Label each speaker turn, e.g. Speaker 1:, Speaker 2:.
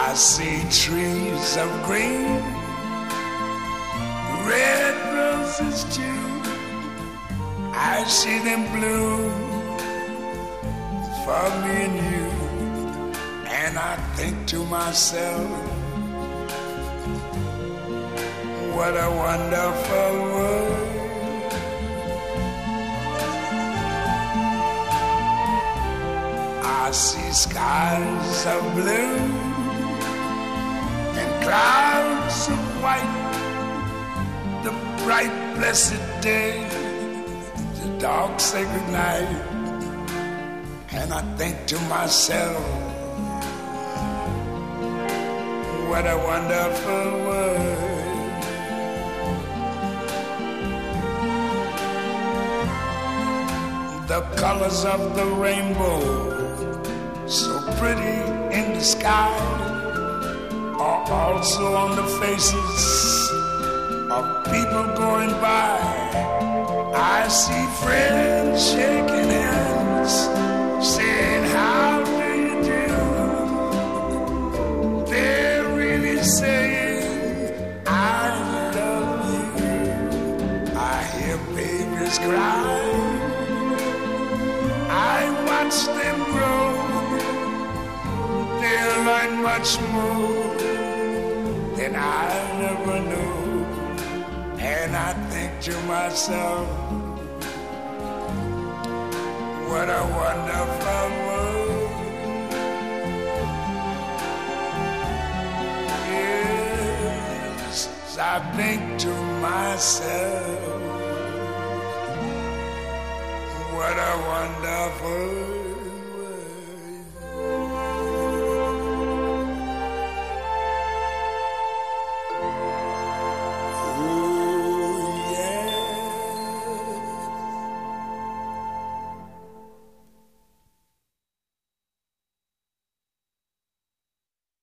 Speaker 1: I see trees of green, red roses too. I see them bloom for me and you. And I think to myself, what a wonderful world. I see skies of blue and clouds of white, the bright blessed day, the dark sacred night. And I think to myself, what a wonderful world. The colors of the rainbow, so pretty in the sky, are also on the faces of people going by. I see friends shaking hands, saying, how do you do? They're really saying, I love you. I hear babies cry, I watch them grow. They'll learn much more than I never knew. And I think to myself, what a wonderful world. Yes, I think to myself, what a wonderful world.